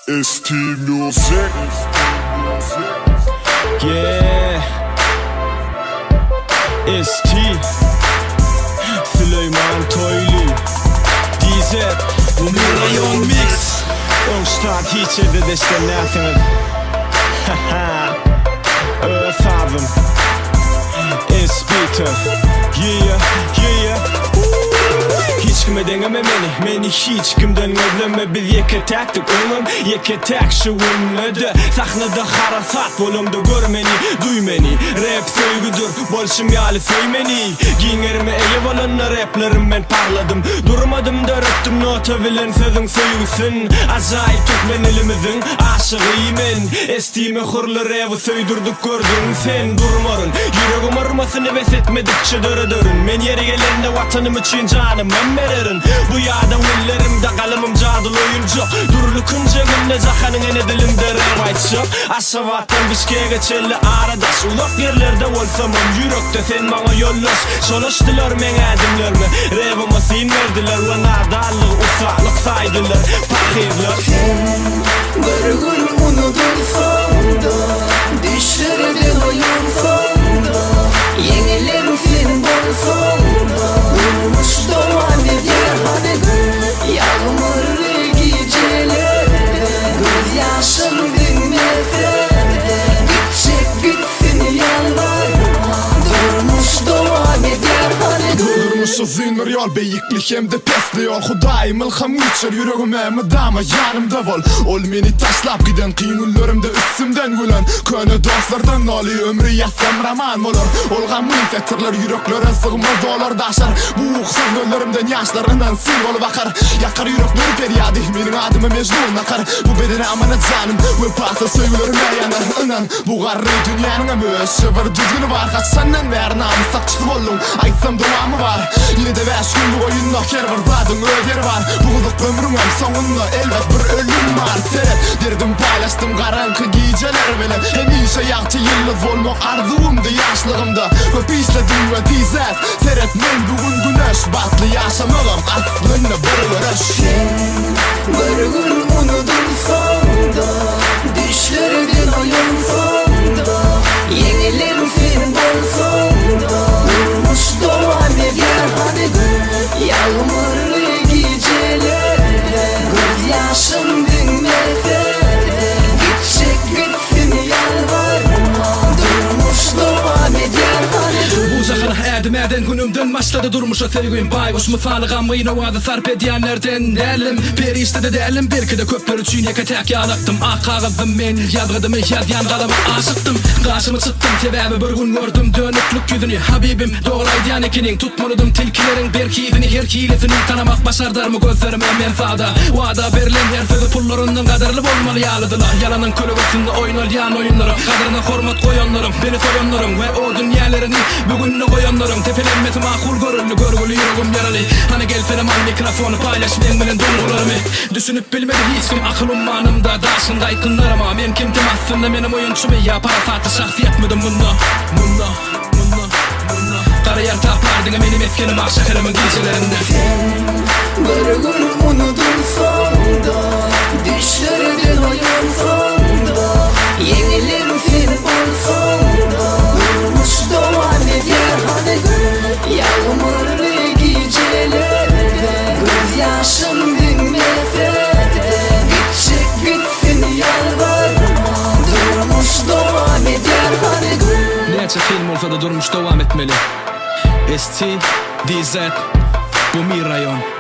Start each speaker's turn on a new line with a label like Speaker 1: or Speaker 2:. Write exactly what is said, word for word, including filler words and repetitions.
Speaker 1: S T Music.
Speaker 2: Yeah, S T Süleyman Toylu D Z Bu Mirayon Mix Ångstad hiç evde destemlersin Haha Earth abim S-Beater Yeah, yeah Hiç kime deneme beni, beni hiç kimden özleme. Biz yeke taktık oğlum, yeke tak şu ünledi. Sahnada harasat bolumda gör meni, duy meni. Rap söygüdür, bolşum yali söymeni. Giyinlerime eyev olanlar raplerim ben parladım. Durmadım da röptüm nota bilen sözün söygüsün. Acayip Türkmen elimizin aşığıyım. Estiğime hurlu rap'ı söydürdük gördün sen durmarın. Yüreğim armasın heves etmedikçe dörüdürün. Men yeri gelende vatanım için canım veririn. Bu yağdan ellerimde kalemim cadıl oyuncu. Durulukunca günde zahanın ene dilimde revaytçı. Aşavattan Bişkek'e geçerli aradaş. Ulak yerlerde olsamam yürekte sen bana yollaş. Çalıştılar men adimlerime, revime sin verdiler. Ve nadallık ufaklık saydılar, pakirler.
Speaker 3: Sen bir gün unutulsan da, düşlerden oyulsan da, yenilerim sen bolsan da, durmuş doğan eder hani gün, yağmurlu gecelerde, gözyaşım dinmese de, gidecek gitsin yalvarma, durmuş doğan eder hani gün.
Speaker 4: Durmuşu zinir yol beyiklik hem de pesli yol. Hudayim ilham geçer yüreğime müdama yanımda vol. Ol meni taşlap giden kıyınlarımda üstümden gülen. Köne dostlardan oli ömrü yatsam raman olur. Olgan münfettirler yüreklere sığmaz dolar daşar. Bu uksuz göllerimden yaşlarından sil ol bakar. Yakar yürekleri peryadi benim adıma mecnun akar. Bu bedene amanet canım ve pasa söylürüm yanar inan. Bu garri dünyanın ömüş şıvır düzgünü var. Kaç senden ver namısak çıktı oldum. Aytsam devamı var. Yine de beş gün bu oyunda ker var, zadın öderi var. Buğuluk ömrümün sonunda elbet bir ölüm var. Seyret derdim paylaştım karanlık geceler bile. Hemişe yakçı yıldız olmak arzumdu yaşlığımda. Köp işledim ve tizet. Seyret men bugün güneş batlı yaşamağım aslında bir uğraş.
Speaker 3: Sen bir gün unutulsan da, düşlerden oyulsan da, yenilerim sen bolsan da, durmuş doğan eder hani gün, yağmurlu gecelerde, gözyaşım dinmese de, gidecek gitsin yalvarma, durmuş doğan eder hani gün.
Speaker 5: Bu zahara edmeden günümden başladı durmuşa sevgim. Baykuş mıfalığa mıyına vadı sarp ediyenlerden değerlim. Bir işte de değerlim, bir de köpler için yeke tek yalaktım. Ah kağıdım men yazgıdım, yazyan kalama aşıktım. Karşımı çıktım sebebi bir gün gördüm dönüklük yüzünü. Habibim doğraydı yanekinin, tutmalıdım tilkilerin berkizini. Her hilesini tanımak başardır mı gözlerime menfaada. Vada verilen her sözü pullarının kadarlı olmalı yalıdılar. Yalanın kölügesinde oynayan oyunlarım, kadrına hormat koyanlarım, beni soyanlarım ve o dünyalarını bugünle koyanlarım. Tepelenmesi makul görüldü, görgülü yüreğim yaralı. Hani gel fenem al mikrofonu paylaş benimle duygularımı. Düşünüp bilmedi hiç kim aklım manımda daşında yakınlarıma. Men kimdim aslında benim oyunçum ya, parasatlı şahsiyet midim bunda bunda bunda bunda. Kariyer tapardın benim efkenim akşaklarımın gecelerinde.
Speaker 3: Sen bir gün unutulsan da, düşlerden oyulsan da, yenilerim sen bolsan da, durmuş doğan eder hani gün, yağmurlu gecelerde, gözyaşım dinmese de, gidecek gitsin yalvarma, durmuş doğan eder hani gün.
Speaker 5: Nece film olsa da durmuş devam etmeli. S T D Z Bu Mirayon.